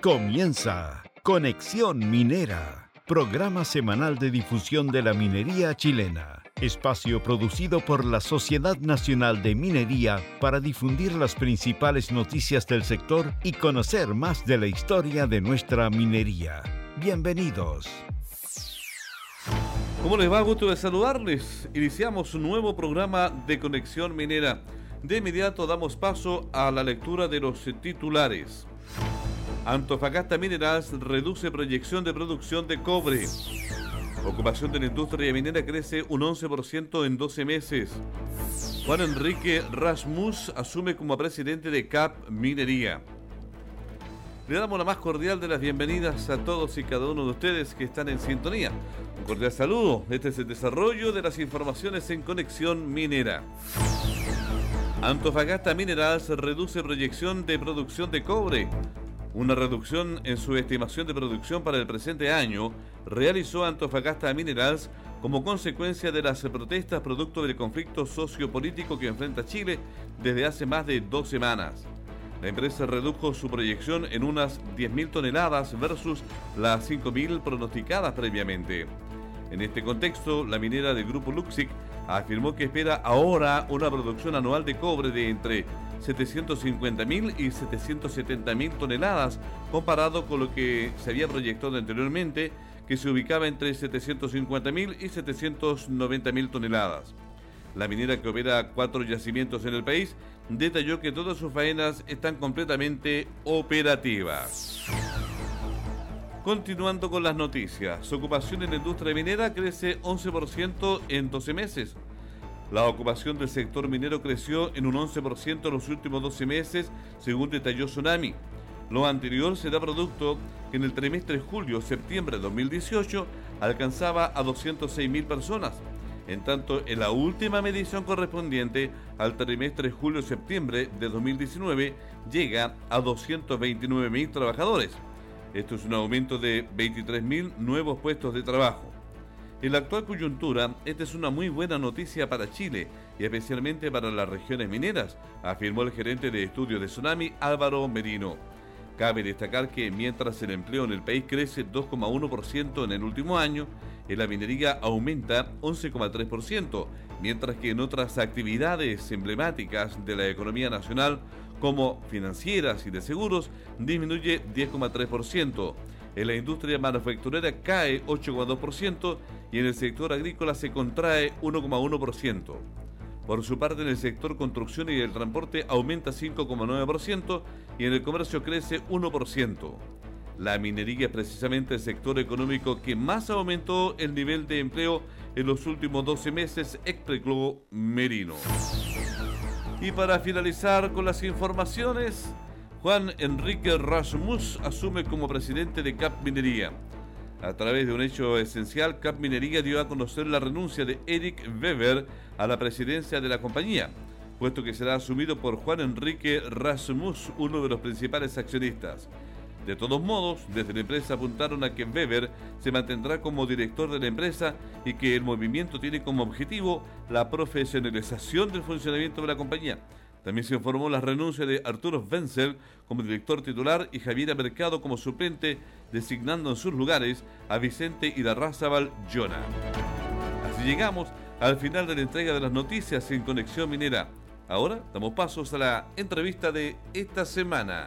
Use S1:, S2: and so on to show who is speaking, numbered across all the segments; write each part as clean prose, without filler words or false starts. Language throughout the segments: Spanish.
S1: Comienza Conexión Minera, programa semanal de difusión de la minería chilena. Espacio producido por la Sociedad Nacional de Minería para difundir las principales noticias del sector y conocer más de la historia de nuestra minería. Bienvenidos.
S2: ¿Cómo les va? Gusto de saludarles. Iniciamos un nuevo programa de Conexión Minera. De inmediato damos paso a la lectura de los titulares. Antofagasta Minerals reduce proyección de producción de cobre. Ocupación de la industria minera crece un 11% en 12 meses. Juan Enrique Rasmus asume como presidente de CAP Minería. Le damos la más cordial de las bienvenidas a todos y cada uno de ustedes que están en sintonía. Un cordial saludo. Este es el desarrollo de las informaciones en Conexión Minera. Antofagasta Minerals reduce proyección de producción de cobre. Una reducción en su estimación de producción para el presente año realizó Antofagasta Minerals como consecuencia de las protestas producto del conflicto sociopolítico que enfrenta Chile desde hace más de 2 semanas. La empresa redujo su proyección en unas 10.000 toneladas versus las 5.000 pronosticadas previamente. En este contexto, la minera del grupo Luxic afirmó que espera ahora una producción anual de cobre de entre 750.000 y 770.000 toneladas, comparado con lo que se había proyectado anteriormente, que se ubicaba entre 750.000 y 790.000 toneladas. La minera, que opera 4 yacimientos en el país, detalló que todas sus faenas están completamente operativas. Continuando con las noticias, su ocupación en la industria minera crece 11% en 12 meses. La ocupación del sector minero creció en un 11% en los últimos 12 meses, según detalló Tsunami. Lo anterior se da producto que en el trimestre julio-septiembre de 2018 alcanzaba a 206.000 personas. En tanto, en la última medición correspondiente al trimestre julio-septiembre de 2019 llega a 229.000 trabajadores. Esto es un aumento de 23.000 nuevos puestos de trabajo. En la actual coyuntura, esta es una muy buena noticia para Chile y especialmente para las regiones mineras, afirmó el gerente de estudios de Tsunami, Álvaro Merino. Cabe destacar que mientras el empleo en el país crece 2,1% en el último año, en la minería aumenta 11,3%, mientras que en otras actividades emblemáticas de la economía nacional, como financieras y de seguros, disminuye 10,3%. En la industria manufacturera cae 8,2% y en el sector agrícola se contrae 1,1%. Por su parte, en el sector construcción y el transporte aumenta 5,9% y en el comercio crece 1%. La minería es precisamente el sector económico que más aumentó el nivel de empleo en los últimos 12 meses, explicó Merino. Y para finalizar con las informaciones, Juan Enrique Rasmus asume como presidente de CAP Minería. A través de un hecho esencial, CAP Minería dio a conocer la renuncia de Eric Weber a la presidencia de la compañía, puesto que será asumido por Juan Enrique Rasmus, uno de los principales accionistas. De todos modos, desde la empresa apuntaron a que Weber se mantendrá como director de la empresa y que el movimiento tiene como objetivo la profesionalización del funcionamiento de la compañía. También se informó la renuncia de Arturo Wenzel como director titular y Javiera Mercado como suplente, designando en sus lugares a Vicente Irarrázaval Llona. Así llegamos al final de la entrega de las noticias en Conexión Minera. Ahora damos pasos a la entrevista de esta semana.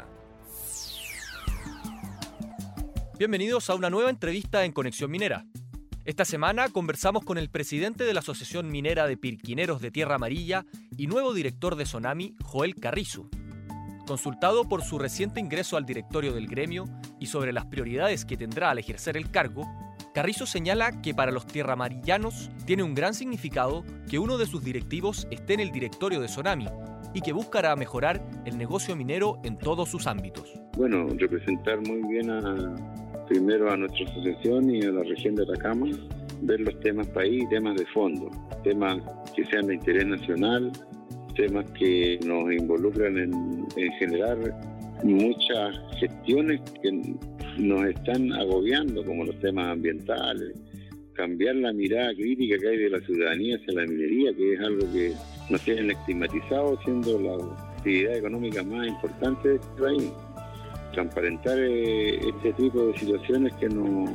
S3: Bienvenidos a una nueva entrevista en Conexión Minera. Esta semana conversamos con el presidente de la Asociación Minera de Pirquineros de Tierra Amarilla y nuevo director de Tsunami, Joel Carrizo. Consultado por su reciente ingreso al directorio del gremio y sobre las prioridades que tendrá al ejercer el cargo, Carrizo señala que para los tierramarillanos tiene un gran significado que uno de sus directivos esté en el directorio de Tsunami y que buscará mejorar el negocio minero en todos sus ámbitos.
S4: Bueno, representar muy bien primero a nuestra asociación y a la región de Atacama, ver los temas país, temas de fondo, temas que sean de interés nacional, temas que nos involucran en generar muchas gestiones que nos están agobiando, como los temas ambientales, cambiar la mirada crítica que hay de la ciudadanía hacia la minería, que es algo que nos tienen estigmatizado siendo la actividad económica más importante de este país. transparentar este tipo de situaciones que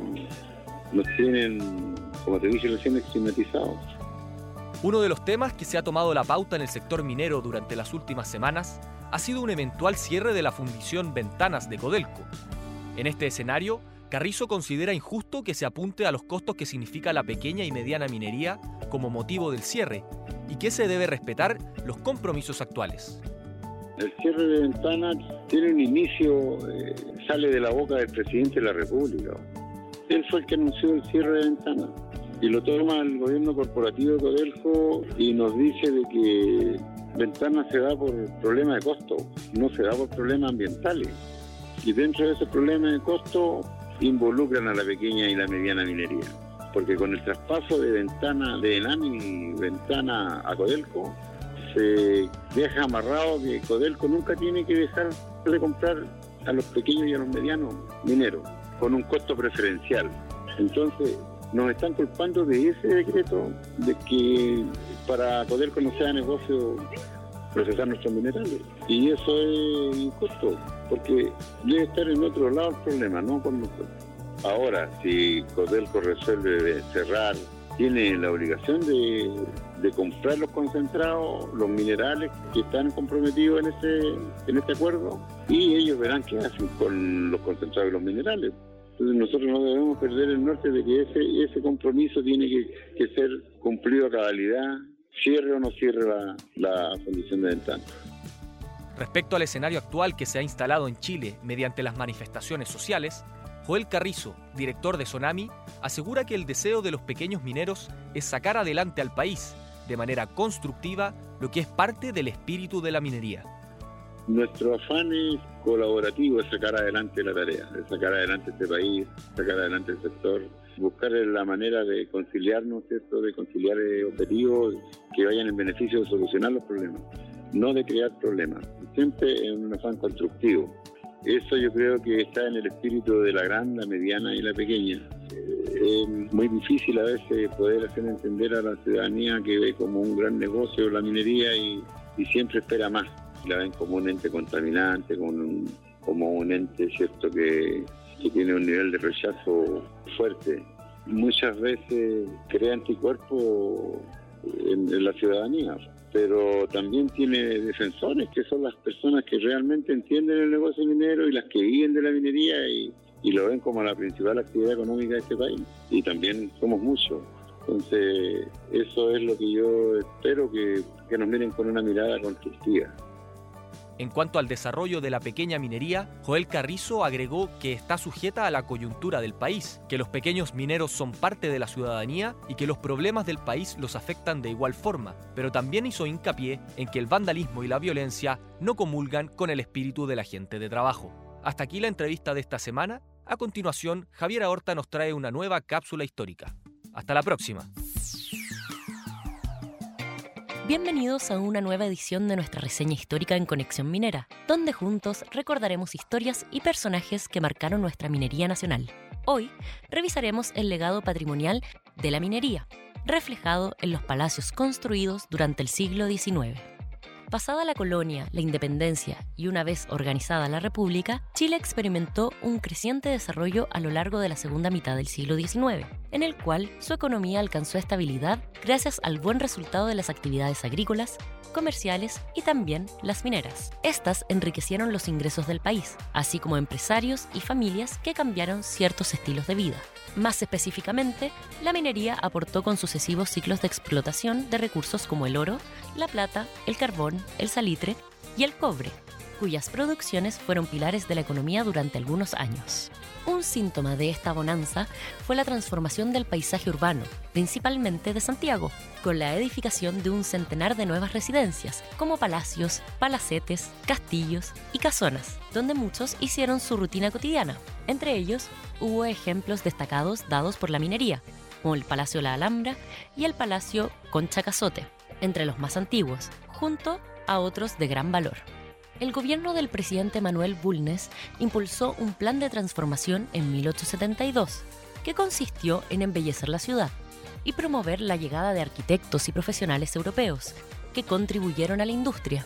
S4: nos tienen, como te dije recién, estigmatizados.
S3: Uno de los temas que se ha tomado la pauta en el sector minero durante las últimas semanas ha sido un eventual cierre de la fundición Ventanas de Codelco. En este escenario, Carrizo considera injusto que se apunte a los costos que significa la pequeña y mediana minería como motivo del cierre y que se debe respetar los compromisos actuales.
S4: El cierre de Ventanas tiene un inicio, sale de la boca del presidente de la República. Él fue el que anunció el cierre de Ventanas y lo toma el gobierno corporativo de Codelco y nos dice de que Ventanas se da por problemas de costo, no se da por problemas ambientales. Y dentro de ese problema de costo involucran a la pequeña y la mediana minería. Porque con el traspaso de Ventana, de Enami y Ventana a Codelco, se deja amarrado que Codelco nunca tiene que dejar de comprar a los pequeños y a los medianos mineros con un costo preferencial. Entonces nos están culpando de ese decreto, de que para Codelco no sea negocio procesar nuestros minerales. Y eso es injusto, porque debe estar en otro lado el problema, no con nosotros. Ahora, si Codelco resuelve cerrar, tiene la obligación de comprar los concentrados, los minerales que están comprometidos en este acuerdo, y ellos verán qué hacen con los concentrados y los minerales. Entonces nosotros no debemos perder el norte de que ese compromiso tiene que ser cumplido a cabalidad, cierre o no cierre la fundición de Ventanas.
S3: Respecto al escenario actual que se ha instalado en Chile mediante las manifestaciones sociales, Joel Carrizo, director de Sonami, asegura que el deseo de los pequeños mineros es sacar adelante al país, de manera constructiva, lo que es parte del espíritu de la minería.
S4: Nuestro afán es colaborativo, es sacar adelante la tarea, es sacar adelante este país, sacar adelante el sector, buscar la manera de conciliarnos, ¿cierto? De conciliar objetivos que vayan en beneficio de solucionar los problemas, no de crear problemas, siempre en un afán constructivo. Eso yo creo que está en el espíritu de la gran, la mediana y la pequeña. Es muy difícil a veces poder hacer entender a la ciudadanía que ve como un gran negocio la minería y siempre espera más. La ven como un ente contaminante, como un ente, ¿cierto?, que tiene un nivel de rechazo fuerte. Muchas veces crea anticuerpos en la ciudadanía, pero también tiene defensores, que son las personas que realmente entienden el negocio minero y las que viven de la minería y lo ven como la principal actividad económica de este país. Y también somos muchos. Entonces, eso es lo que yo espero, que nos miren con una mirada constructiva.
S3: En cuanto al desarrollo de la pequeña minería, Joel Carrizo agregó que está sujeta a la coyuntura del país, que los pequeños mineros son parte de la ciudadanía y que los problemas del país los afectan de igual forma, pero también hizo hincapié en que el vandalismo y la violencia no comulgan con el espíritu de la gente de trabajo. Hasta aquí la entrevista de esta semana. A continuación, Javiera Horta nos trae una nueva cápsula histórica. Hasta la próxima.
S5: Bienvenidos a una nueva edición de nuestra reseña histórica en Conexión Minera, donde juntos recordaremos historias y personajes que marcaron nuestra minería nacional. Hoy revisaremos el legado patrimonial de la minería, reflejado en los palacios construidos durante el siglo XIX. Pasada la colonia, la independencia y una vez organizada la República, Chile experimentó un creciente desarrollo a lo largo de la segunda mitad del siglo XIX, en el cual su economía alcanzó estabilidad gracias al buen resultado de las actividades agrícolas, comerciales y también las mineras. Estas enriquecieron los ingresos del país, así como empresarios y familias que cambiaron ciertos estilos de vida. Más específicamente, la minería aportó con sucesivos ciclos de explotación de recursos como el oro, la plata, el carbón, el salitre y el cobre, cuyas producciones fueron pilares de la economía durante algunos años. Un síntoma de esta bonanza fue la transformación del paisaje urbano, principalmente de Santiago, con la edificación de un centenar de nuevas residencias, como palacios, palacetes, castillos y casonas, donde muchos hicieron su rutina cotidiana. Entre ellos, hubo ejemplos destacados dados por la minería, como el Palacio La Alhambra y el Palacio Concha Cazotte, entre los más antiguos, junto a otros de gran valor. El gobierno del presidente Manuel Bulnes impulsó un plan de transformación en 1872, que consistió en embellecer la ciudad y promover la llegada de arquitectos y profesionales europeos, que contribuyeron a la industria.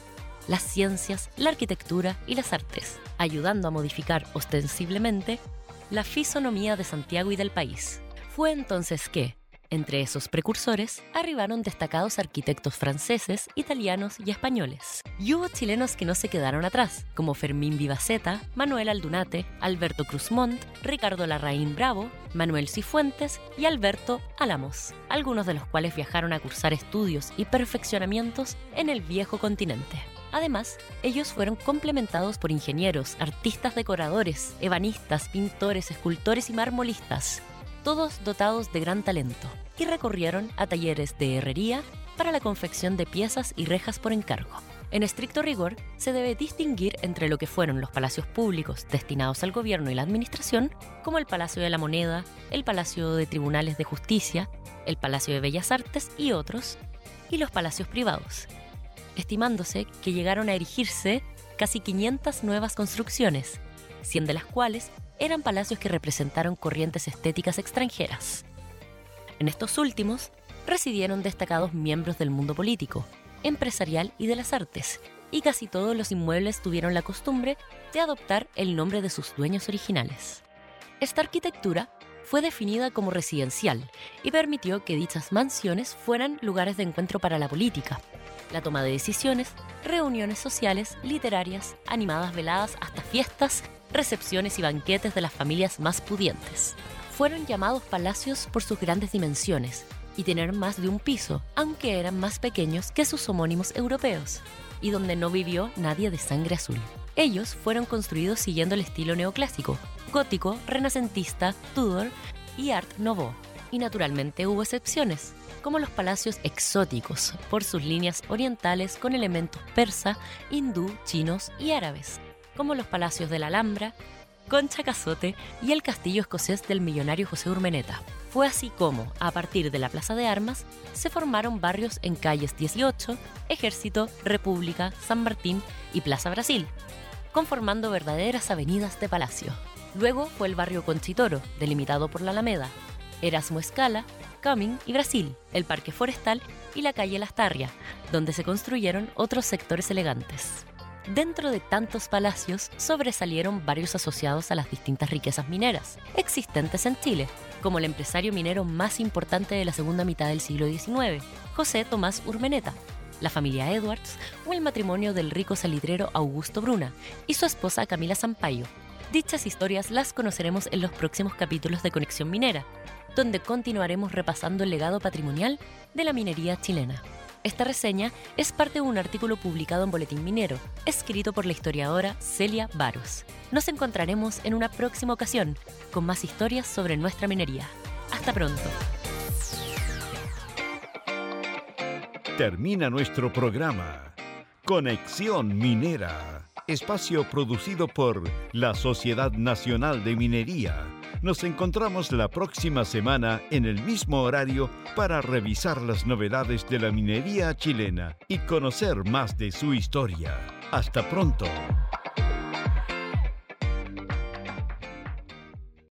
S5: las ciencias, la arquitectura y las artes, ayudando a modificar ostensiblemente la fisonomía de Santiago y del país. Fue entonces que, entre esos precursores, arribaron destacados arquitectos franceses, italianos y españoles. Y hubo chilenos que no se quedaron atrás, como Fermín Vivaceta, Manuel Aldunate, Alberto Cruzmont, Ricardo Larraín Bravo, Manuel Cifuentes y Alberto Álamos, algunos de los cuales viajaron a cursar estudios y perfeccionamientos en el viejo continente. Además, ellos fueron complementados por ingenieros, artistas decoradores, ebanistas, pintores, escultores y marmolistas, todos dotados de gran talento, y recurrieron a talleres de herrería para la confección de piezas y rejas por encargo. En estricto rigor, se debe distinguir entre lo que fueron los palacios públicos destinados al gobierno y la administración, como el Palacio de la Moneda, el Palacio de Tribunales de Justicia, el Palacio de Bellas Artes y otros, y los palacios privados, estimándose que llegaron a erigirse casi 500 nuevas construcciones, 100 de las cuales eran palacios que representaron corrientes estéticas extranjeras. En estos últimos residieron destacados miembros del mundo político, empresarial y de las artes, y casi todos los inmuebles tuvieron la costumbre de adoptar el nombre de sus dueños originales. Esta arquitectura fue definida como residencial y permitió que dichas mansiones fueran lugares de encuentro para la política, la toma de decisiones, reuniones sociales, literarias, animadas veladas hasta fiestas, recepciones y banquetes de las familias más pudientes. Fueron llamados palacios por sus grandes dimensiones y tener más de un piso, aunque eran más pequeños que sus homónimos europeos, y donde no vivió nadie de sangre azul. Ellos fueron construidos siguiendo el estilo neoclásico, gótico, renacentista, Tudor y Art Nouveau, y naturalmente hubo excepciones, como los palacios exóticos, por sus líneas orientales con elementos persa, hindú, chinos y árabes, como los palacios de la Alhambra, Concha Cazotte y el castillo escocés del millonario José Urmeneta. Fue así como, a partir de la Plaza de Armas, se formaron barrios en calles 18, Ejército, República, San Martín y Plaza Brasil, conformando verdaderas avenidas de palacio. Luego fue el barrio Conchitoro, delimitado por la Alameda, Erasmo Escala, Cumming y Brasil, el Parque Forestal y la calle Lastarria, donde se construyeron otros sectores elegantes. Dentro de tantos palacios sobresalieron varios asociados a las distintas riquezas mineras existentes en Chile, como el empresario minero más importante de la segunda mitad del siglo XIX, José Tomás Urmeneta, la familia Edwards o el matrimonio del rico salitrero Augusto Bruna y su esposa Camila Sampaio. Dichas historias las conoceremos en los próximos capítulos de Conexión Minera, donde continuaremos repasando el legado patrimonial de la minería chilena. Esta reseña es parte de un artículo publicado en Boletín Minero, escrito por la historiadora Celia Baros. Nos encontraremos en una próxima ocasión con más historias sobre nuestra minería. Hasta pronto.
S1: Termina nuestro programa. Conexión Minera. Espacio producido por la Sociedad Nacional de Minería. Nos encontramos la próxima semana en el mismo horario para revisar las novedades de la minería chilena y conocer más de su historia. Hasta pronto.